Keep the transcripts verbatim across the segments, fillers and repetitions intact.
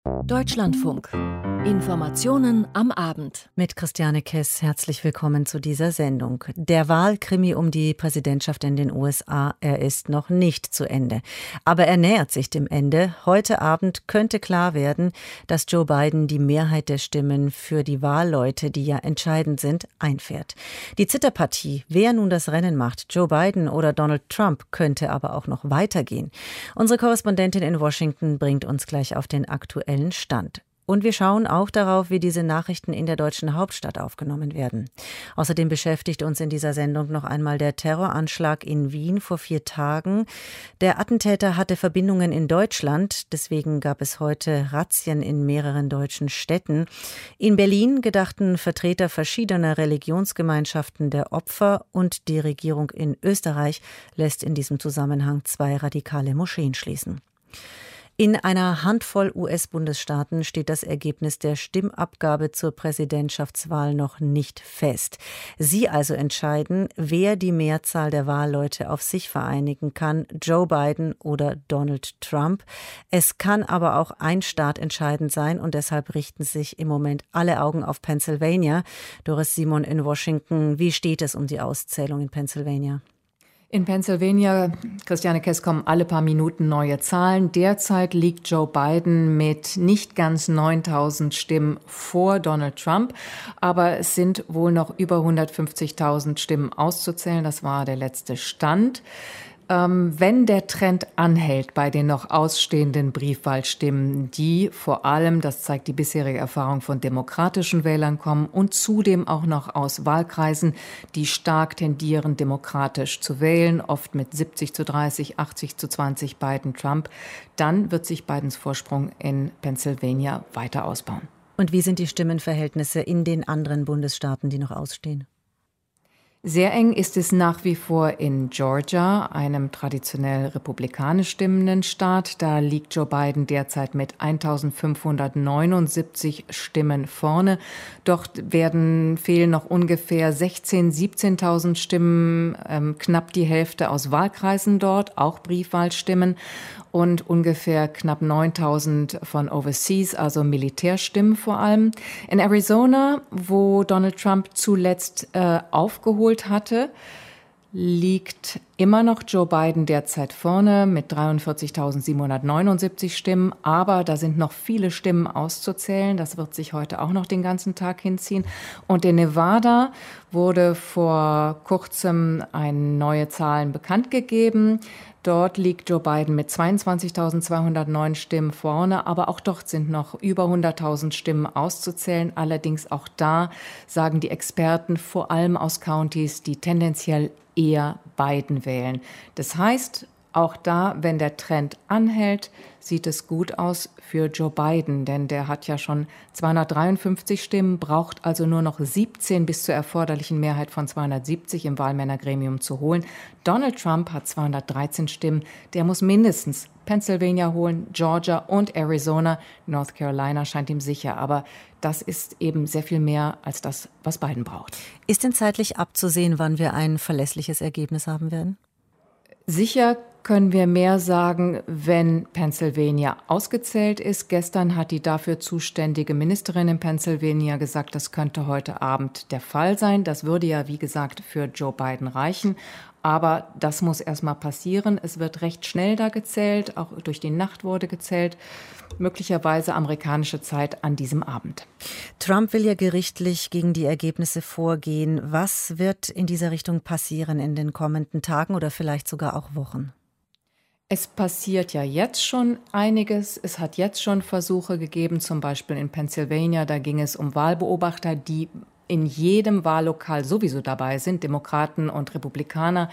Deutschlandfunk. Informationen am Abend. Mit Christiane Kess, herzlich willkommen zu dieser Sendung. Der Wahlkrimi um die Präsidentschaft in den U S A, er ist noch nicht zu Ende. Aber er nähert sich dem Ende. Heute Abend könnte klar werden, dass Joe Biden die Mehrheit der Stimmen für die Wahlleute, die ja entscheidend sind, einfährt. Die Zitterpartie, wer nun das Rennen macht, Joe Biden oder Donald Trump, könnte aber auch noch weitergehen. Unsere Korrespondentin in Washington bringt uns gleich auf den aktuellen Stand. Und wir schauen auch darauf, wie diese Nachrichten in der deutschen Hauptstadt aufgenommen werden. Außerdem beschäftigt uns in dieser Sendung noch einmal der Terroranschlag in Wien vor vier Tagen. Der Attentäter hatte Verbindungen in Deutschland, deswegen gab es heute Razzien in mehreren deutschen Städten. In Berlin gedachten Vertreter verschiedener Religionsgemeinschaften der Opfer und die Regierung in Österreich lässt in diesem Zusammenhang zwei radikale Moscheen schließen. In einer Handvoll U S-Bundesstaaten steht das Ergebnis der Stimmabgabe zur Präsidentschaftswahl noch nicht fest. Sie also entscheiden, wer die Mehrzahl der Wahlleute auf sich vereinigen kann, Joe Biden oder Donald Trump. Es kann aber auch ein Staat entscheidend sein und deshalb richten sich im Moment alle Augen auf Pennsylvania. Doris Simon in Washington, wie steht es um die Auszählung in Pennsylvania? In Pennsylvania, Christiane Kess, kommen alle paar Minuten neue Zahlen. Derzeit liegt Joe Biden mit nicht ganz neuntausend Stimmen vor Donald Trump. Aber es sind wohl noch über hundertfünfzigtausend Stimmen auszuzählen. Das war der letzte Stand. Ähm, wenn der Trend anhält bei den noch ausstehenden Briefwahlstimmen, die vor allem, das zeigt die bisherige Erfahrung, von demokratischen Wählern kommen und zudem auch noch aus Wahlkreisen, die stark tendieren, demokratisch zu wählen, oft mit siebzig zu dreißig, achtzig zu zwanzig Biden Trump, dann wird sich Bidens Vorsprung in Pennsylvania weiter ausbauen. Und wie sind die Stimmenverhältnisse in den anderen Bundesstaaten, die noch ausstehen? Sehr eng ist es nach wie vor in Georgia, einem traditionell republikanisch stimmenden Staat. Da liegt Joe Biden derzeit mit eintausendfünfhundertneunundsiebzig Stimmen vorne. Dort werden fehlen noch ungefähr sechzehntausend, siebzehntausend Stimmen, ähm, knapp die Hälfte aus Wahlkreisen dort, auch Briefwahlstimmen. Und ungefähr knapp neuntausend von Overseas, also Militärstimmen vor allem. In Arizona, wo Donald Trump zuletzt äh, aufgeholt hatte, liegt immer noch Joe Biden derzeit vorne mit dreiundvierzigtausendsiebenhundertneunundsiebzig Stimmen. Aber da sind noch viele Stimmen auszuzählen. Das wird sich heute auch noch den ganzen Tag hinziehen. Und in Nevada wurde vor kurzem eine neue Zahlen bekannt gegeben. Dort liegt Joe Biden mit zweiundzwanzigtausendzweihundertneun Stimmen vorne, aber auch dort sind noch über hunderttausend Stimmen auszuzählen. Allerdings auch da sagen die Experten, vor allem aus Countys, die tendenziell eher Biden wählen. Das heißt, auch da, wenn der Trend anhält, sieht es gut aus für Joe Biden, denn der hat ja schon zweihundertdreiundfünfzig Stimmen, braucht also nur noch siebzehn bis zur erforderlichen Mehrheit von zweihundertsiebzig im Wahlmännergremium zu holen. Donald Trump hat zweihundertdreizehn Stimmen, der muss mindestens Pennsylvania holen, Georgia und Arizona. North Carolina scheint ihm sicher, aber das ist eben sehr viel mehr als das, was Biden braucht. Ist denn zeitlich abzusehen, wann wir ein verlässliches Ergebnis haben werden? Sicher können wir mehr sagen, wenn Pennsylvania ausgezählt ist. Gestern hat die dafür zuständige Ministerin in Pennsylvania gesagt, das könnte heute Abend der Fall sein. Das würde ja, wie gesagt, für Joe Biden reichen. Aber das muss erst mal passieren. Es wird recht schnell da gezählt, auch durch die Nacht wurde gezählt. Möglicherweise amerikanische Zeit an diesem Abend. Trump will ja gerichtlich gegen die Ergebnisse vorgehen. Was wird in dieser Richtung passieren in den kommenden Tagen oder vielleicht sogar auch Wochen? Es passiert ja jetzt schon einiges. Es hat jetzt schon Versuche gegeben, zum Beispiel in Pennsylvania. Da ging es um Wahlbeobachter, die in jedem Wahllokal sowieso dabei sind, Demokraten und Republikaner.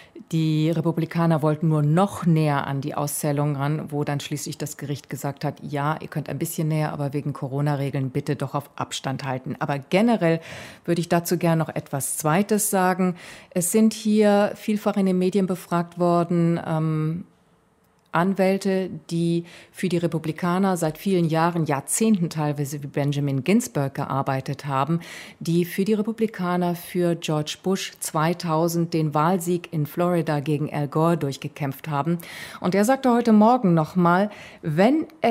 Die Republikaner wollten nur noch näher an die Auszählung ran, wo dann schließlich das Gericht gesagt hat, ja, ihr könnt ein bisschen näher, aber wegen Corona-Regeln bitte doch auf Abstand halten. Aber generell würde ich dazu gerne noch etwas Zweites sagen. Es sind hier vielfach in den Medien befragt worden, ähm, Anwälte, die für die Republikaner seit vielen Jahren, Jahrzehnten teilweise wie Benjamin Ginsburg gearbeitet haben, die für die Republikaner für George Bush zweitausend den Wahlsieg in Florida gegen Al Gore durchgekämpft haben. Und er sagte heute Morgen nochmal, wenn es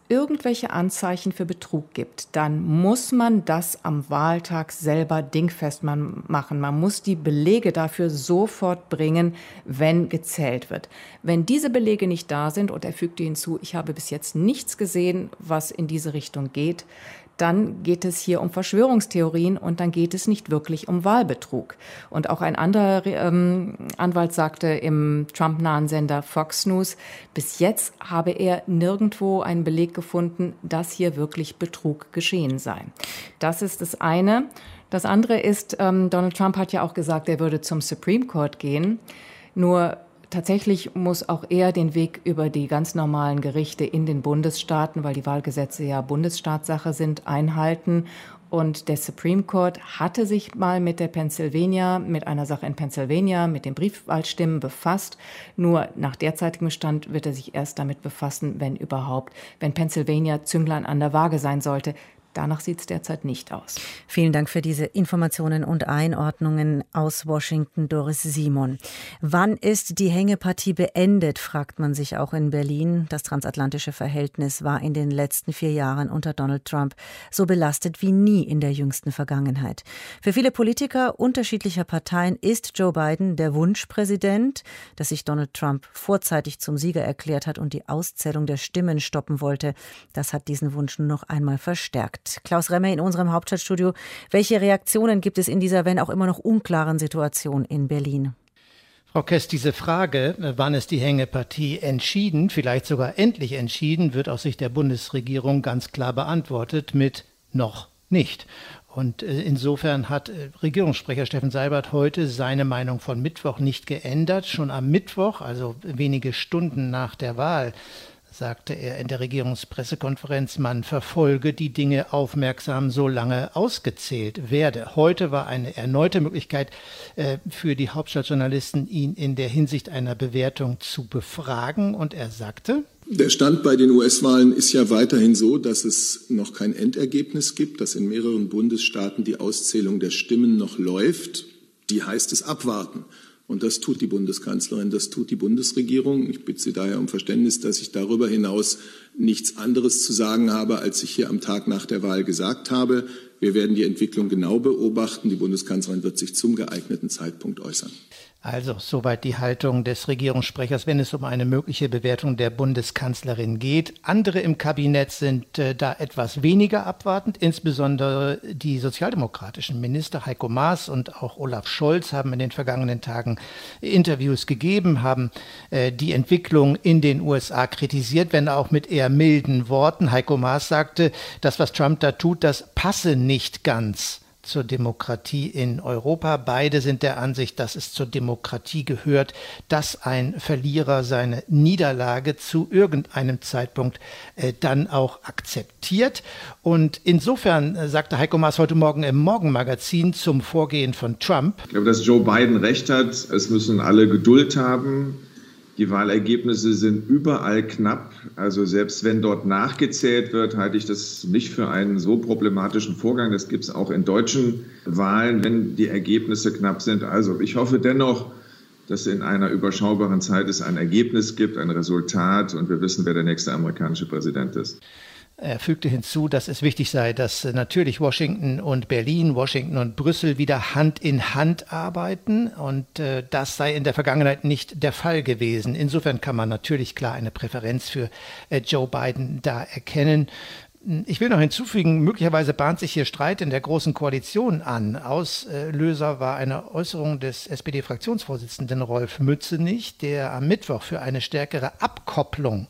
irgendwelche Anzeichen für Betrug gibt, dann muss man das am Wahltag selber dingfest machen. Man muss die Belege dafür sofort bringen, wenn gezählt wird. Wenn diese Belege nicht da sind, und er fügte hinzu, ich habe bis jetzt nichts gesehen, was in diese Richtung geht, dann geht es hier um Verschwörungstheorien und dann geht es nicht wirklich um Wahlbetrug. Und auch ein anderer ähm, Anwalt sagte im Trump-nahen Sender Fox News, bis jetzt habe er nirgendwo einen Beleg gefunden, dass hier wirklich Betrug geschehen sei. Das ist das eine. Das andere ist, ähm, Donald Trump hat ja auch gesagt, er würde zum Supreme Court gehen. Nur tatsächlich muss auch er den Weg über die ganz normalen Gerichte in den Bundesstaaten, weil die Wahlgesetze ja Bundesstaatssache sind, einhalten. Und der Supreme Court hatte sich mal mit der Pennsylvania, mit einer Sache in Pennsylvania, mit den Briefwahlstimmen befasst. Nur nach derzeitigem Stand wird er sich erst damit befassen, wenn überhaupt, wenn Pennsylvania Zünglein an der Waage sein sollte. Danach sieht es derzeit nicht aus. Vielen Dank für diese Informationen und Einordnungen aus Washington, Doris Simon. Wann ist die Hängepartie beendet, fragt man sich auch in Berlin. Das transatlantische Verhältnis war in den letzten vier Jahren unter Donald Trump so belastet wie nie in der jüngsten Vergangenheit. Für viele Politiker unterschiedlicher Parteien ist Joe Biden der Wunschpräsident, dass sich Donald Trump vorzeitig zum Sieger erklärt hat und die Auszählung der Stimmen stoppen wollte. Das hat diesen Wunsch nur noch einmal verstärkt. Klaus Remme in unserem Hauptstadtstudio. Welche Reaktionen gibt es in dieser, wenn auch immer noch unklaren Situation in Berlin? Frau Kess, diese Frage, wann ist die Hängepartie entschieden, vielleicht sogar endlich entschieden, wird aus Sicht der Bundesregierung ganz klar beantwortet mit noch nicht. Und insofern hat Regierungssprecher Steffen Seibert heute seine Meinung von Mittwoch nicht geändert. Schon am Mittwoch, also wenige Stunden nach der Wahl, sagte er in der Regierungspressekonferenz, man verfolge die Dinge aufmerksam, solange ausgezählt werde. Heute war eine erneute Möglichkeit äh, für die Hauptstadtjournalisten, ihn in der Hinsicht einer Bewertung zu befragen. Und er sagte: Der Stand bei den U S-Wahlen ist ja weiterhin so, dass es noch kein Endergebnis gibt, dass in mehreren Bundesstaaten die Auszählung der Stimmen noch läuft. Die heißt es abwarten. Und das tut die Bundeskanzlerin, das tut die Bundesregierung. Ich bitte Sie daher um Verständnis, dass ich darüber hinaus nichts anderes zu sagen habe, als ich hier am Tag nach der Wahl gesagt habe. Wir werden die Entwicklung genau beobachten. Die Bundeskanzlerin wird sich zum geeigneten Zeitpunkt äußern. Also soweit die Haltung des Regierungssprechers, wenn es um eine mögliche Bewertung der Bundeskanzlerin geht. Andere im Kabinett sind äh, da etwas weniger abwartend. Insbesondere die sozialdemokratischen Minister Heiko Maas und auch Olaf Scholz haben in den vergangenen Tagen Interviews gegeben, haben äh, die Entwicklung in den U S A kritisiert, wenn auch mit eher milden Worten. Heiko Maas sagte, das, was Trump da tut, das passe nicht ganz zur Demokratie in Europa. Beide sind der Ansicht, dass es zur Demokratie gehört, dass ein Verlierer seine Niederlage zu irgendeinem Zeitpunkt äh, dann auch akzeptiert. Und insofern äh, sagte Heiko Maas heute Morgen im Morgenmagazin zum Vorgehen von Trump: Ich glaube, dass Joe Biden recht hat. Es müssen alle Geduld haben. Die Wahlergebnisse sind überall knapp. Also selbst wenn dort nachgezählt wird, halte ich das nicht für einen so problematischen Vorgang. Das gibt es auch in deutschen Wahlen, wenn die Ergebnisse knapp sind. Also ich hoffe dennoch, dass in einer überschaubaren Zeit es ein Ergebnis gibt, ein Resultat, und wir wissen, wer der nächste amerikanische Präsident ist. Er fügte hinzu, dass es wichtig sei, dass natürlich Washington und Berlin, Washington und Brüssel wieder Hand in Hand arbeiten. Und äh, das sei in der Vergangenheit nicht der Fall gewesen. Insofern kann man natürlich klar eine Präferenz für äh, Joe Biden da erkennen. Ich will noch hinzufügen, möglicherweise bahnt sich hier Streit in der Großen Koalition an. Auslöser war eine Äußerung des S P D-Fraktionsvorsitzenden Rolf Mützenich, der am Mittwoch für eine stärkere Abkopplung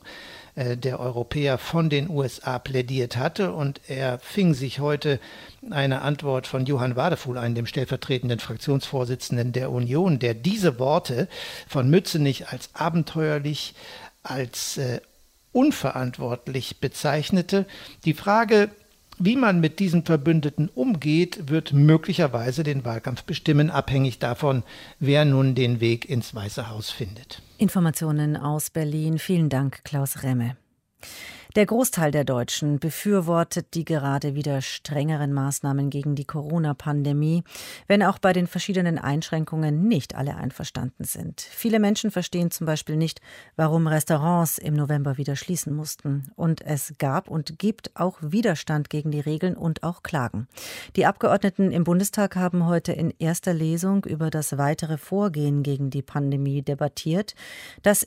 der Europäer von den U S A plädiert hatte, und er fing sich heute eine Antwort von Johann Wadefuhl ein, dem stellvertretenden Fraktionsvorsitzenden der Union, der diese Worte von Mützenich als abenteuerlich, als äh, unverantwortlich bezeichnete. Die Frage, wie man mit diesen Verbündeten umgeht, wird möglicherweise den Wahlkampf bestimmen, abhängig davon, wer nun den Weg ins Weiße Haus findet. Informationen aus Berlin. Vielen Dank, Klaus Remme. Der Großteil der Deutschen befürwortet die gerade wieder strengeren Maßnahmen gegen die Corona-Pandemie, wenn auch bei den verschiedenen Einschränkungen nicht alle einverstanden sind. Viele Menschen verstehen zum Beispiel nicht, warum Restaurants im November wieder schließen mussten. Und es gab und gibt auch Widerstand gegen die Regeln und auch Klagen. Die Abgeordneten im Bundestag haben heute in erster Lesung über das weitere Vorgehen gegen die Pandemie debattiert. Das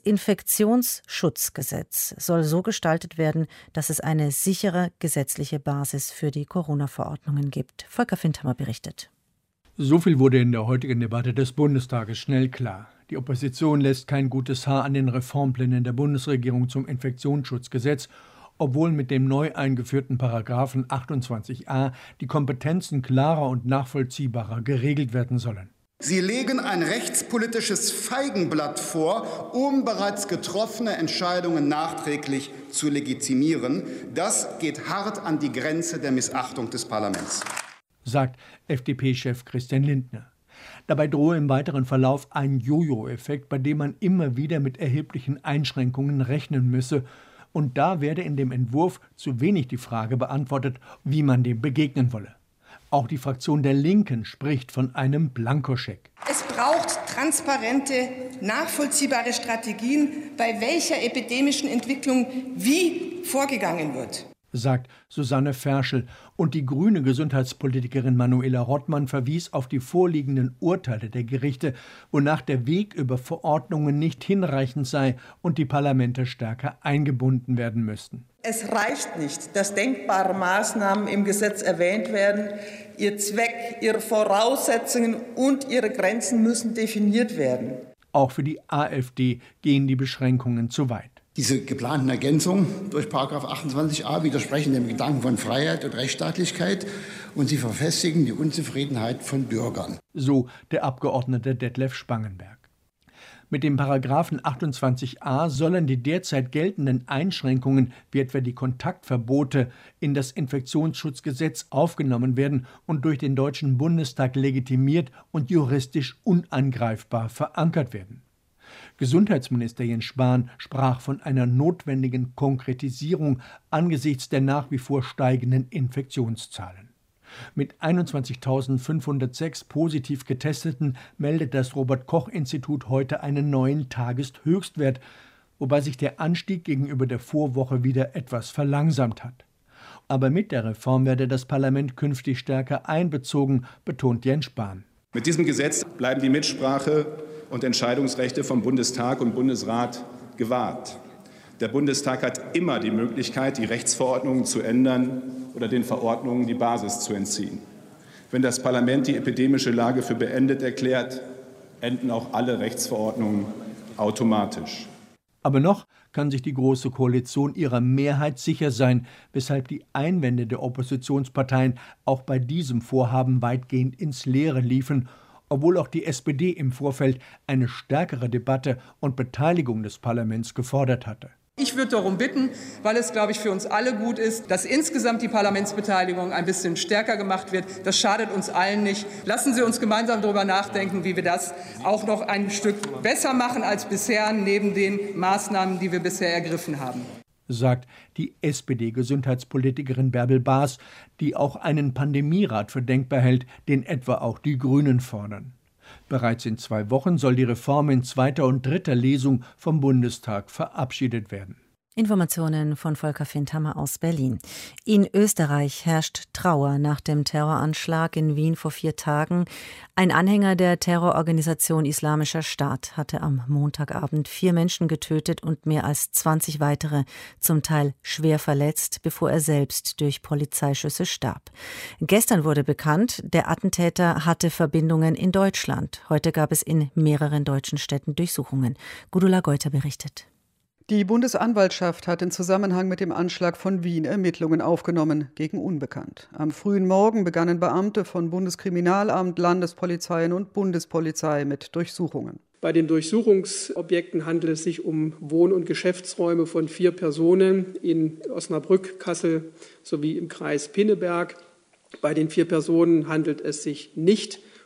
Infektionsschutzgesetz soll so gestaltet werden, dass es eine sichere gesetzliche Basis für die Corona-Verordnungen gibt. Volker Findhammer berichtet. So viel wurde in der heutigen Debatte des Bundestages schnell klar. Die Opposition lässt kein gutes Haar an den Reformplänen der Bundesregierung zum Infektionsschutzgesetz, obwohl mit dem neu eingeführten Paragraphen achtundzwanzig a die Kompetenzen klarer und nachvollziehbarer geregelt werden sollen. Sie legen ein rechtspolitisches Feigenblatt vor, um bereits getroffene Entscheidungen nachträglich zu legitimieren. Das geht hart an die Grenze der Missachtung des Parlaments, sagt F D P-Chef Christian Lindner. Dabei drohe im weiteren Verlauf ein Jojo-Effekt, bei dem man immer wieder mit erheblichen Einschränkungen rechnen müsse. Und da werde in dem Entwurf zu wenig die Frage beantwortet, wie man dem begegnen wolle. Auch die Fraktion der Linken spricht von einem Blankoscheck. Es braucht transparente, nachvollziehbare Strategien, bei welcher epidemischen Entwicklung wie vorgegangen wird, sagt Susanne Ferschel. Und die grüne Gesundheitspolitikerin Manuela Rottmann verwies auf die vorliegenden Urteile der Gerichte, wonach der Weg über Verordnungen nicht hinreichend sei und die Parlamente stärker eingebunden werden müssten. Es reicht nicht, dass denkbare Maßnahmen im Gesetz erwähnt werden. Ihr Zweck, ihre Voraussetzungen und ihre Grenzen müssen definiert werden. Auch für die AfD gehen die Beschränkungen zu weit. Diese geplanten Ergänzungen durch Paragraph achtundzwanzig a widersprechen dem Gedanken von Freiheit und Rechtsstaatlichkeit und sie verfestigen die Unzufriedenheit von Bürgern. So der Abgeordnete Detlef Spangenberg. Mit dem Paragraphen achtundzwanzig a sollen die derzeit geltenden Einschränkungen, wie etwa die Kontaktverbote, in das Infektionsschutzgesetz aufgenommen werden und durch den Deutschen Bundestag legitimiert und juristisch unangreifbar verankert werden. Gesundheitsminister Jens Spahn sprach von einer notwendigen Konkretisierung angesichts der nach wie vor steigenden Infektionszahlen. Mit einundzwanzigtausendfünfhundertsechs positiv Getesteten meldet das Robert-Koch-Institut heute einen neuen Tageshöchstwert, wobei sich der Anstieg gegenüber der Vorwoche wieder etwas verlangsamt hat. Aber mit der Reform werde das Parlament künftig stärker einbezogen, betont Jens Spahn. Mit diesem Gesetz bleiben die Mitsprache und Entscheidungsrechte vom Bundestag und Bundesrat gewahrt. Der Bundestag hat immer die Möglichkeit, die Rechtsverordnungen zu ändern oder den Verordnungen die Basis zu entziehen. Wenn das Parlament die epidemische Lage für beendet erklärt, enden auch alle Rechtsverordnungen automatisch. Aber noch kann sich die Große Koalition ihrer Mehrheit sicher sein, weshalb die Einwände der Oppositionsparteien auch bei diesem Vorhaben weitgehend ins Leere liefen, obwohl auch die S P D im Vorfeld eine stärkere Debatte und Beteiligung des Parlaments gefordert hatte. Ich würde darum bitten, weil es, glaube ich, für uns alle gut ist, dass insgesamt die Parlamentsbeteiligung ein bisschen stärker gemacht wird. Das schadet uns allen nicht. Lassen Sie uns gemeinsam darüber nachdenken, wie wir das auch noch ein Stück besser machen als bisher, neben den Maßnahmen, die wir bisher ergriffen haben, sagt die S P D-Gesundheitspolitikerin Bärbel Baas, die auch einen Pandemierat für denkbar hält, den etwa auch die Grünen fordern. Bereits in zwei Wochen soll die Reform in zweiter und dritter Lesung vom Bundestag verabschiedet werden. Informationen von Volker Findhammer aus Berlin. In Österreich herrscht Trauer nach dem Terroranschlag in Wien vor vier Tagen. Ein Anhänger der Terrororganisation Islamischer Staat hatte am Montagabend vier Menschen getötet und mehr als zwanzig weitere, zum Teil schwer verletzt, bevor er selbst durch Polizeischüsse starb. Gestern wurde bekannt, der Attentäter hatte Verbindungen in Deutschland. Heute gab es in mehreren deutschen Städten Durchsuchungen. Gudula Geuter berichtet. Die Bundesanwaltschaft hat in Zusammenhang mit dem Anschlag von Wien Ermittlungen aufgenommen gegen Unbekannt. Am frühen Morgen begannen Beamte von Bundeskriminalamt, Landespolizeien und Bundespolizei mit Durchsuchungen. Bei den Durchsuchungsobjekten handelt es sich um Wohn- und Geschäftsräume von vier Personen in Osnabrück, Kassel sowie im Kreis Pinneberg. Bei den vier Personen handelt es sich nicht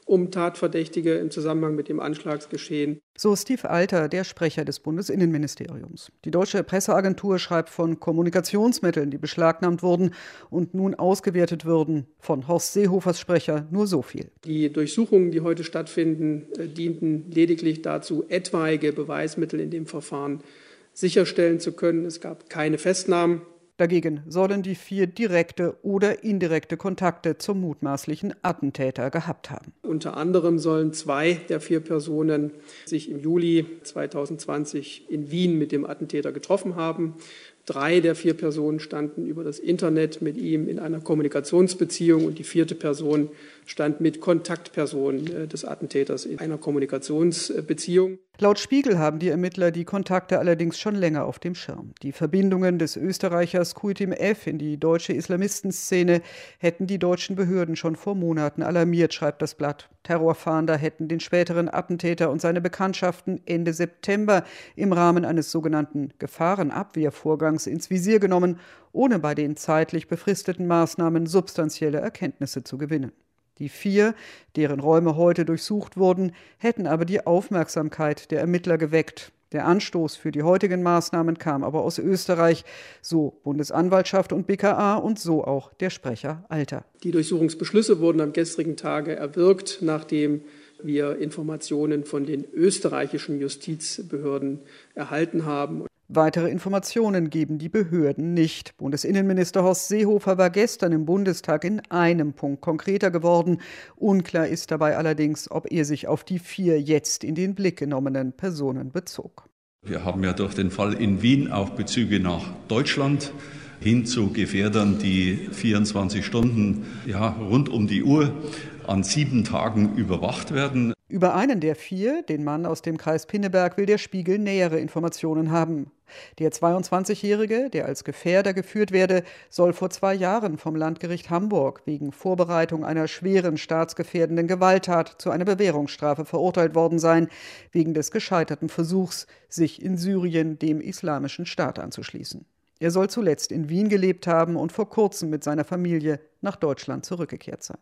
um Tatverdächtige im Zusammenhang mit dem Anschlagsgeschehen. So Steve Alter, der Sprecher des Bundesinnenministeriums. Die deutsche Presseagentur schreibt von Kommunikationsmitteln, die beschlagnahmt wurden und nun ausgewertet würden. Von Horst Seehofers Sprecher nur so viel. Die Durchsuchungen, die heute stattfinden, dienten lediglich dazu, etwaige Beweismittel in dem Verfahren sicherstellen zu können. Es gab keine Festnahmen. Dagegen sollen die vier direkte oder indirekte Kontakte zum mutmaßlichen Attentäter gehabt haben. Unter anderem sollen zwei der vier Personen sich im Juli zweitausendzwanzig in Wien mit dem Attentäter getroffen haben. Drei der vier Personen standen über das Internet mit ihm in einer Kommunikationsbeziehung und die vierte Person stand mit Kontaktpersonen des Attentäters in einer Kommunikationsbeziehung. Laut Spiegel haben die Ermittler die Kontakte allerdings schon länger auf dem Schirm. Die Verbindungen des Österreichers Kuytim F. in die deutsche Islamistenszene hätten die deutschen Behörden schon vor Monaten alarmiert, schreibt das Blatt. Terrorfahnder hätten den späteren Attentäter und seine Bekanntschaften Ende September im Rahmen eines sogenannten Gefahrenabwehrvorgangs ins Visier genommen, ohne bei den zeitlich befristeten Maßnahmen substanzielle Erkenntnisse zu gewinnen. Die vier, deren Räume heute durchsucht wurden, hätten aber die Aufmerksamkeit der Ermittler geweckt. Der Anstoß für die heutigen Maßnahmen kam aber aus Österreich, so Bundesanwaltschaft und B K A und so auch der Sprecher Alter. Die Durchsuchungsbeschlüsse wurden am gestrigen Tage erwirkt, nachdem wir Informationen von den österreichischen Justizbehörden erhalten haben. Weitere Informationen geben die Behörden nicht. Bundesinnenminister Horst Seehofer war gestern im Bundestag in einem Punkt konkreter geworden. Unklar ist dabei allerdings, ob er sich auf die vier jetzt in den Blick genommenen Personen bezog. Wir haben ja durch den Fall in Wien auch Bezüge nach Deutschland hin zu Gefährdern, die vierundzwanzig Stunden ja, rund um die Uhr an sieben Tagen überwacht werden. Über einen der vier, den Mann aus dem Kreis Pinneberg, will der Spiegel nähere Informationen haben. Der zweiundzwanzigjährige, der als Gefährder geführt werde, soll vor zwei Jahren vom Landgericht Hamburg wegen Vorbereitung einer schweren staatsgefährdenden Gewalttat zu einer Bewährungsstrafe verurteilt worden sein, wegen des gescheiterten Versuchs, sich in Syrien dem Islamischen Staat anzuschließen. Er soll zuletzt in Wien gelebt haben und vor kurzem mit seiner Familie nach Deutschland zurückgekehrt sein.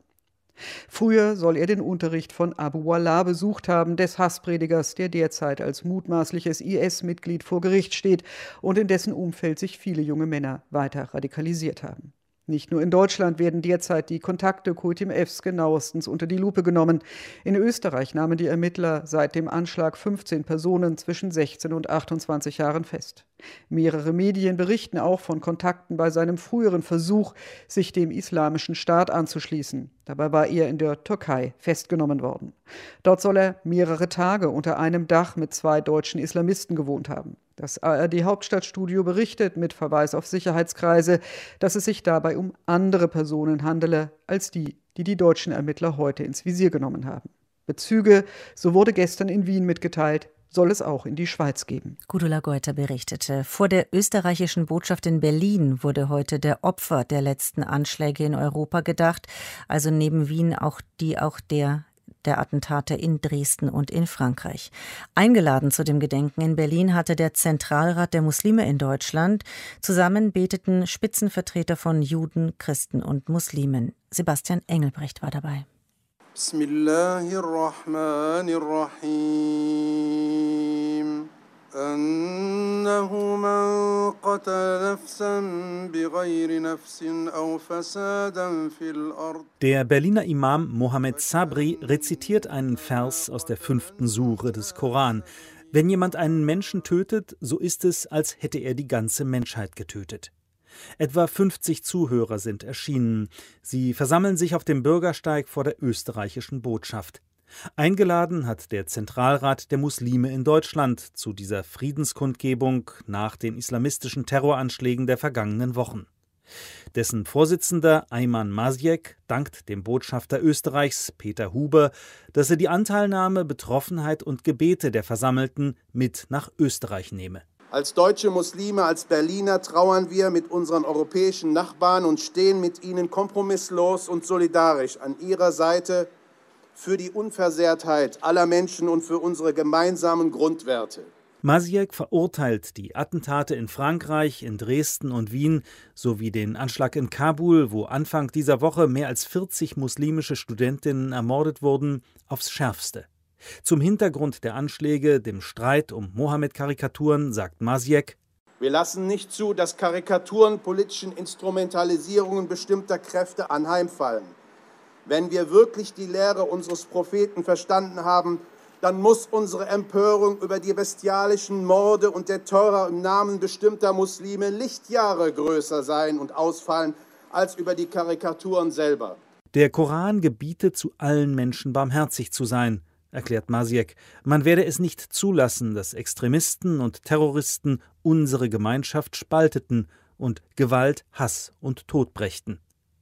Früher soll er den Unterricht von Abu Wallah besucht haben, des Hasspredigers, der derzeit als mutmaßliches I S-Mitglied vor Gericht steht und in dessen Umfeld sich viele junge Männer weiter radikalisiert haben. Nicht nur in Deutschland werden derzeit die Kontakte Kuytim Fs genauestens unter die Lupe genommen. In Österreich nahmen die Ermittler seit dem Anschlag fünfzehn Personen zwischen sechzehn und achtundzwanzig Jahren fest. Mehrere Medien berichten auch von Kontakten bei seinem früheren Versuch, sich dem Islamischen Staat anzuschließen. Dabei war er in der Türkei festgenommen worden. Dort soll er mehrere Tage unter einem Dach mit zwei deutschen Islamisten gewohnt haben. Das A R D-Hauptstadtstudio berichtet mit Verweis auf Sicherheitskreise, dass es sich dabei um andere Personen handele als die, die die deutschen Ermittler heute ins Visier genommen haben. Bezüge, so wurde gestern in Wien mitgeteilt, soll es auch in die Schweiz geben. Gudula Geuter berichtete. Vor der österreichischen Botschaft in Berlin wurde heute der Opfer der letzten Anschläge in Europa gedacht, also neben Wien auch die auch der der Attentate in Dresden und in Frankreich. Eingeladen zu dem Gedenken in Berlin hatte der Zentralrat der Muslime in Deutschland. Zusammen beteten Spitzenvertreter von Juden, Christen und Muslimen. Sebastian Engelbrecht war dabei. Bismillahirrahmanirrahim. أنه من قتل نفسا بغير نفس أو فسادا في الأرض. Der Berliner Imam Mohammed Sabri rezitiert einen Vers aus der fünften Sure des Koran. Wenn jemand einen Menschen tötet, so ist es, als hätte er die ganze Menschheit getötet. Etwa fünfzig Zuhörer sind erschienen. Sie versammeln sich auf dem Bürgersteig vor der österreichischen Botschaft. Eingeladen hat der Zentralrat der Muslime in Deutschland zu dieser Friedenskundgebung nach den islamistischen Terroranschlägen der vergangenen Wochen. Dessen Vorsitzender Ayman Masiek dankt dem Botschafter Österreichs Peter Huber, dass er die Anteilnahme, Betroffenheit und Gebete der Versammelten mit nach Österreich nehme. Als deutsche Muslime, als Berliner trauern wir mit unseren europäischen Nachbarn und stehen mit ihnen kompromisslos und solidarisch an ihrer Seite für die Unversehrtheit aller Menschen und für unsere gemeinsamen Grundwerte. Maziek verurteilt die Attentate in Frankreich, in Dresden und Wien sowie den Anschlag in Kabul, wo Anfang dieser Woche mehr als vierzig muslimische Studentinnen ermordet wurden, aufs Schärfste. Zum Hintergrund der Anschläge, dem Streit um Mohammed-Karikaturen, sagt Maziek: Wir lassen nicht zu, dass Karikaturen politischen Instrumentalisierungen bestimmter Kräfte anheimfallen. Wenn wir wirklich die Lehre unseres Propheten verstanden haben, dann muss unsere Empörung über die bestialischen Morde und der Terror im Namen bestimmter Muslime Lichtjahre größer sein und ausfallen als über die Karikaturen selber. Der Koran gebietet, zu allen Menschen barmherzig zu sein, erklärt Maziek. Man werde es nicht zulassen, dass Extremisten und Terroristen unsere Gemeinschaft spalteten und Gewalt, Hass und Tod brächten.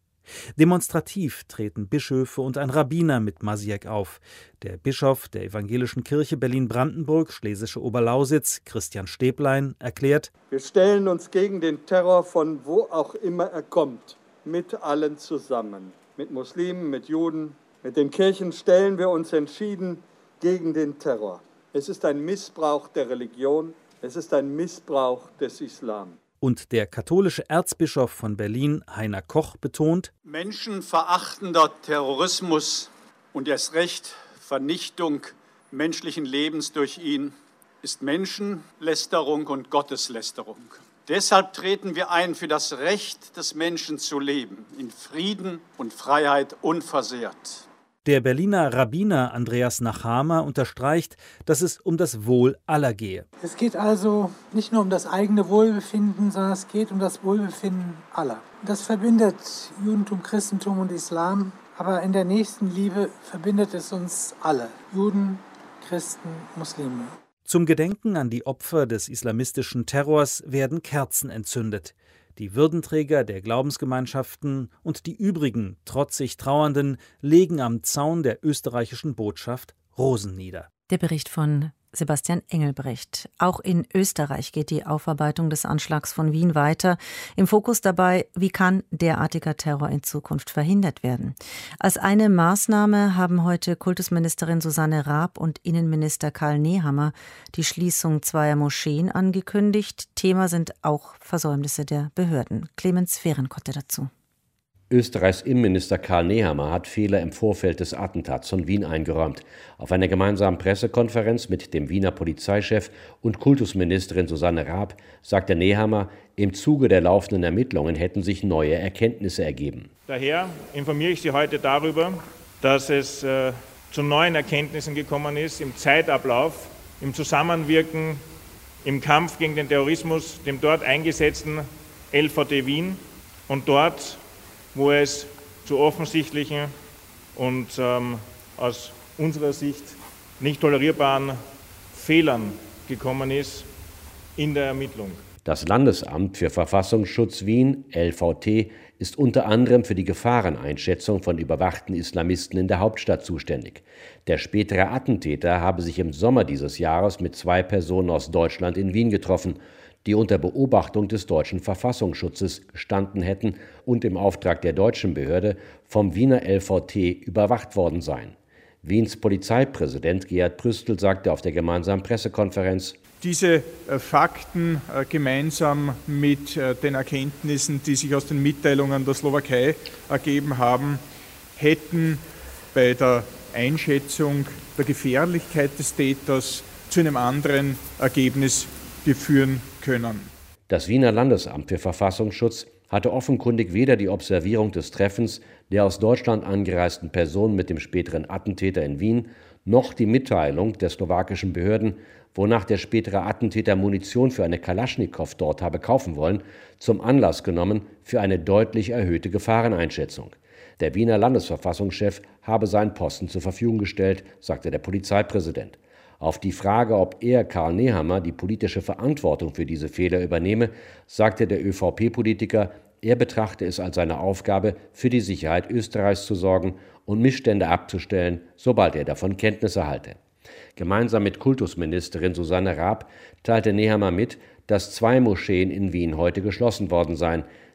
Demonstrativ treten Bischöfe und ein Rabbiner mit Maziek auf. Der Bischof der Evangelischen Kirche Berlin-Brandenburg, Schlesische Oberlausitz, Christian Stäblein, erklärt: Wir stellen uns gegen den Terror von wo auch immer er kommt, mit allen zusammen. Mit Muslimen, mit Juden, mit den Kirchen stellen wir uns entschieden gegen den Terror. Es ist ein Missbrauch der Religion, es ist ein Missbrauch des Islam. Und der katholische Erzbischof von Berlin, Heiner Koch, betont: Menschenverachtender Terrorismus und erst recht Vernichtung menschlichen Lebens durch ihn ist Menschenlästerung und Gotteslästerung. Deshalb treten wir ein für das Recht des Menschen zu leben, in Frieden und Freiheit unversehrt. Der Berliner Rabbiner Andreas Nachama unterstreicht, dass es um das Wohl aller gehe. Es geht also nicht nur um das eigene Wohlbefinden, sondern es geht um das Wohlbefinden aller. Das verbindet Judentum, Christentum und Islam, aber in der Nächstenliebe verbindet es uns alle, Juden, Christen, Muslime. Zum Gedenken an die Opfer des islamistischen Terrors werden Kerzen entzündet. Die Würdenträger der Glaubensgemeinschaften und die übrigen trotzig Trauernden legen am Zaun der österreichischen Botschaft Rosen nieder. Der Bericht von Sebastian Engelbrecht. Auch in Österreich geht die Aufarbeitung des Anschlags von Wien weiter. Im Fokus dabei, wie kann derartiger Terror in Zukunft verhindert werden? Als eine Maßnahme haben heute Kultusministerin Susanne Raab und Innenminister Karl Nehammer die Schließung zweier Moscheen angekündigt. Thema sind auch Versäumnisse der Behörden. Clemens Fehrenkotte dazu. Österreichs Innenminister Karl Nehammer hat Fehler im Vorfeld des Attentats von Wien eingeräumt. Auf einer gemeinsamen Pressekonferenz mit dem Wiener Polizeichef und Kultusministerin Susanne Raab sagte Nehammer, im Zuge der laufenden Ermittlungen hätten sich neue Erkenntnisse ergeben. Daher informiere ich Sie heute darüber, dass es äh, zu neuen Erkenntnissen gekommen ist im Zeitablauf, im Zusammenwirken, im Kampf gegen den Terrorismus, dem dort eingesetzten L V T Wien und dort, wo es zu offensichtlichen und ähm, aus unserer Sicht nicht tolerierbaren Fehlern gekommen ist in der Ermittlung. Das Landesamt für Verfassungsschutz Wien, L V T, ist unter anderem für die Gefahreneinschätzung von überwachten Islamisten in der Hauptstadt zuständig. Der spätere Attentäter habe sich im Sommer dieses Jahres mit zwei Personen aus Deutschland in Wien getroffen, die unter Beobachtung des deutschen Verfassungsschutzes gestanden hätten und im Auftrag der deutschen Behörde vom Wiener L V T überwacht worden seien. Wiens Polizeipräsident Gerhard Prüstl sagte auf der gemeinsamen Pressekonferenz: Diese äh, Fakten äh, gemeinsam mit äh, den Erkenntnissen, die sich aus den Mitteilungen der Slowakei ergeben haben, hätten bei der Einschätzung der Gefährlichkeit des Täters zu einem anderen Ergebnis geführen können. Das Wiener Landesamt für Verfassungsschutz hatte offenkundig weder die Observierung des Treffens der aus Deutschland angereisten Person mit dem späteren Attentäter in Wien noch die Mitteilung der slowakischen Behörden, wonach der spätere Attentäter Munition für eine Kalaschnikow dort habe kaufen wollen, zum Anlass genommen für eine deutlich erhöhte Gefahreneinschätzung. Der Wiener Landesverfassungschef habe seinen Posten zur Verfügung gestellt, sagte der Polizeipräsident. Auf die Frage, ob er, Karl Nehammer, die politische Verantwortung für diese Fehler übernehme, sagte der ÖVP-Politiker, er betrachte es als seine Aufgabe, für die Sicherheit Österreichs zu sorgen und Missstände abzustellen, sobald er davon Kenntnis erhalte. Gemeinsam mit Kultusministerin Susanne Raab teilte Nehammer mit, dass zwei Moscheen in Wien heute geschlossen worden seien.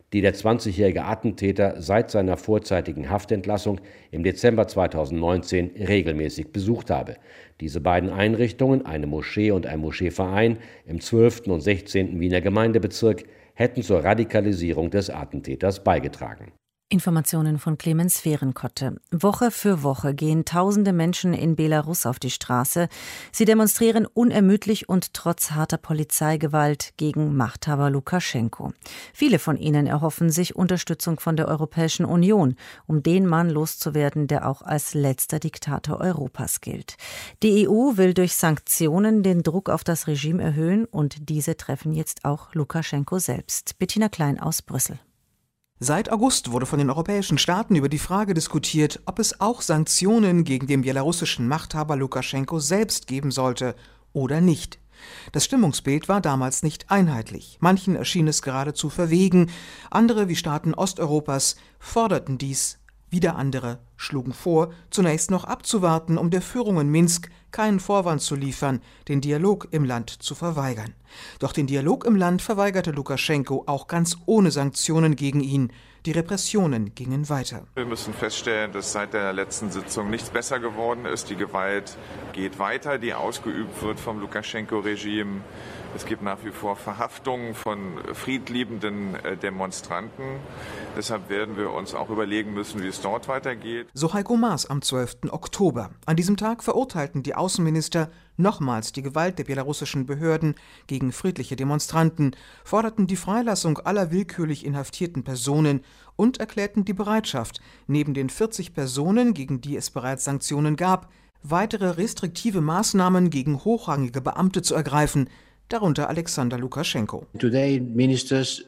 die der zwanzigjährige Attentäter seit seiner vorzeitigen Haftentlassung im Dezember zweitausendneunzehn regelmäßig besucht habe. Diese beiden Einrichtungen, eine Moschee und ein Moscheeverein im zwölften und sechzehnten Wiener Gemeindebezirk, hätten zur Radikalisierung des Attentäters beigetragen. Informationen von Clemens Fehrenkotte. Woche für Woche gehen tausende Menschen in Belarus auf die Straße. Sie demonstrieren unermüdlich und trotz harter Polizeigewalt gegen Machthaber Lukaschenko. Viele von ihnen erhoffen sich Unterstützung von der Europäischen Union, um den Mann loszuwerden, der auch als letzter Diktator Europas gilt. Die E U will durch Sanktionen den Druck auf das Regime erhöhen und diese treffen jetzt auch Lukaschenko selbst. Bettina Klein aus Brüssel. Seit August wurde von den europäischen Staaten über die Frage diskutiert, ob es auch Sanktionen gegen den belarussischen Machthaber Lukaschenko selbst geben sollte oder nicht. Das Stimmungsbild war damals nicht einheitlich. Manchen erschien es geradezu verwegen, andere wie Staaten Osteuropas forderten dies, wieder andere schlugen vor, zunächst noch abzuwarten, um der Führung in Minsk keinen Vorwand zu liefern, den Dialog im Land zu verweigern. Doch den Dialog im Land verweigerte Lukaschenko auch ganz ohne Sanktionen gegen ihn. Die Repressionen gingen weiter. Wir müssen feststellen, dass seit der letzten Sitzung nichts besser geworden ist. Die Gewalt geht weiter, die ausgeübt wird vom Lukaschenko-Regime. Es gibt nach wie vor Verhaftungen von friedliebenden Demonstranten. Deshalb werden wir uns auch überlegen müssen, wie es dort weitergeht. So Heiko Maas am zwölften Oktober. An diesem Tag verurteilten die Außenminister nochmals die Gewalt der belarussischen Behörden gegen friedliche Demonstranten, forderten die Freilassung aller willkürlich inhaftierten Personen und erklärten die Bereitschaft, neben den vierzig Personen, gegen die es bereits Sanktionen gab, weitere restriktive Maßnahmen gegen hochrangige Beamte zu ergreifen, darunter Alexander Lukaschenko. Today, ministers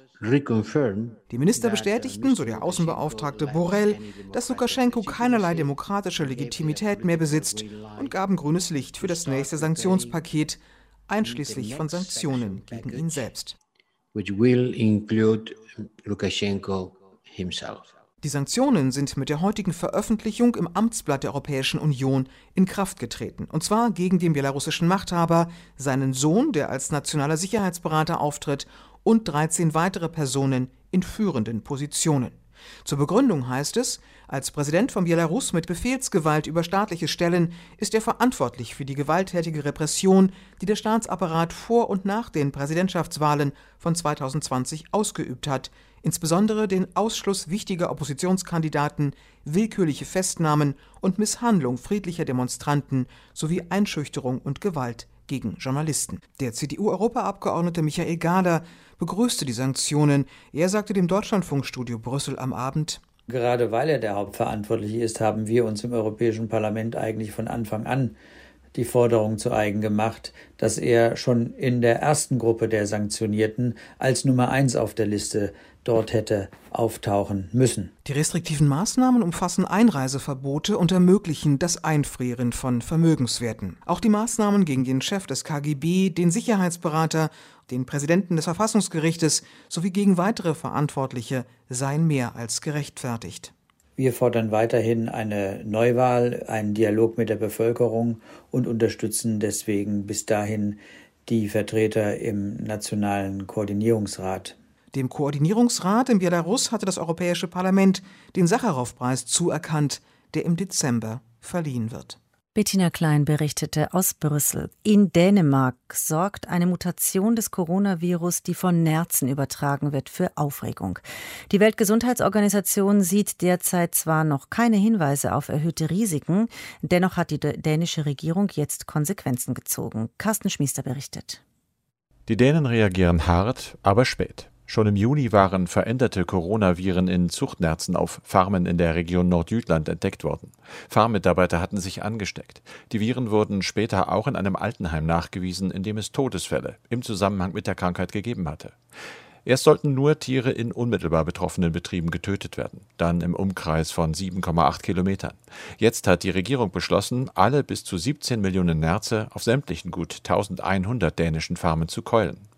Die Minister bestätigten, so der Außenbeauftragte Borrell, dass Lukaschenko keinerlei demokratische Legitimität mehr besitzt und gaben grünes Licht für das nächste Sanktionspaket, einschließlich von Sanktionen gegen ihn selbst. which will include Lukashenko himself. Die Sanktionen sind mit der heutigen Veröffentlichung im Amtsblatt der Europäischen Union in Kraft getreten. Und zwar gegen den belarussischen Machthaber, seinen Sohn, der als nationaler Sicherheitsberater auftritt, und dreizehn weitere Personen in führenden Positionen. Zur Begründung heißt es, als Präsident von Belarus mit Befehlsgewalt über staatliche Stellen ist er verantwortlich für die gewalttätige Repression, die der Staatsapparat vor und nach den Präsidentschaftswahlen von zweitausendzwanzig ausgeübt hat, insbesondere den Ausschluss wichtiger Oppositionskandidaten, willkürliche Festnahmen und Misshandlung friedlicher Demonstranten sowie Einschüchterung und Gewalt gegen Journalisten. Der C D U-Europaabgeordnete Michael Gahler begrüßte die Sanktionen. Er sagte dem Deutschlandfunkstudio Brüssel am Abend: Gerade weil er der Hauptverantwortliche ist, haben wir uns im Europäischen Parlament eigentlich von Anfang an die Forderung zu eigen gemacht, dass er schon in der ersten Gruppe der Sanktionierten als Nummer eins auf der Liste dort hätte auftauchen müssen. Die restriktiven Maßnahmen umfassen Einreiseverbote und ermöglichen das Einfrieren von Vermögenswerten. Auch die Maßnahmen gegen den Chef des K G B, den Sicherheitsberater, den Präsidenten des Verfassungsgerichtes sowie gegen weitere Verantwortliche seien mehr als gerechtfertigt. Wir fordern weiterhin eine Neuwahl, einen Dialog mit der Bevölkerung und unterstützen deswegen bis dahin die Vertreter im Nationalen Koordinierungsrat. Dem Koordinierungsrat in Belarus hatte das Europäische Parlament den Sacharow-Preis zuerkannt, der im Dezember verliehen wird. Bettina Klein berichtete aus Brüssel. In Dänemark sorgt eine Mutation des Coronavirus, die von Nerzen übertragen wird, für Aufregung. Die Weltgesundheitsorganisation sieht derzeit zwar noch keine Hinweise auf erhöhte Risiken, dennoch hat die dänische Regierung jetzt Konsequenzen gezogen. Carsten Schmiester berichtet. Die Dänen reagieren hart, aber spät. Schon im Juni waren veränderte Coronaviren in Zuchtnerzen auf Farmen in der Region Nordjütland entdeckt worden. Farmmitarbeiter hatten sich angesteckt. Die Viren wurden später auch in einem Altenheim nachgewiesen, in dem es Todesfälle im Zusammenhang mit der Krankheit gegeben hatte. Erst sollten nur Tiere in unmittelbar betroffenen Betrieben getötet werden, dann im Umkreis von sieben Komma acht Kilometern. Jetzt hat die Regierung beschlossen, alle bis zu siebzehn Millionen Nerze auf sämtlichen gut eintausendeinhundert dänischen Farmen zu keulen.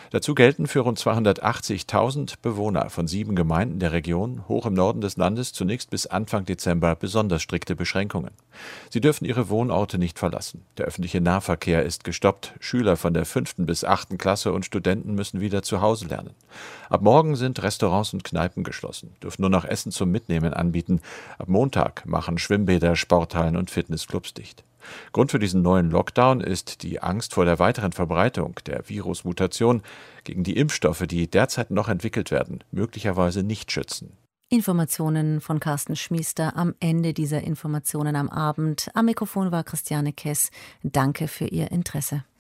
Dazu gelten für rund zweihundertachtzigtausend Bewohner von sieben Gemeinden der Region hoch im Norden des Landes zunächst bis Anfang Dezember besonders strikte Beschränkungen. Sie dürfen ihre Wohnorte nicht verlassen. Der öffentliche Nahverkehr ist gestoppt. Schüler von der fünften bis achten Klasse und Studenten müssen wieder zu Hause lernen. Ab morgen sind Restaurants und Kneipen geschlossen, dürfen nur noch Essen zum Mitnehmen anbieten. Ab Montag machen Schwimmbäder, Sporthallen und Fitnessclubs dicht. Grund für diesen neuen Lockdown ist die Angst vor der weiteren Verbreitung der Virusmutation, gegen die Impfstoffe, die derzeit noch entwickelt werden, möglicherweise nicht schützen. Informationen von Carsten Schmiester am Ende dieser Informationen am Abend. Am Mikrofon war Christiane Kess. Danke für Ihr Interesse.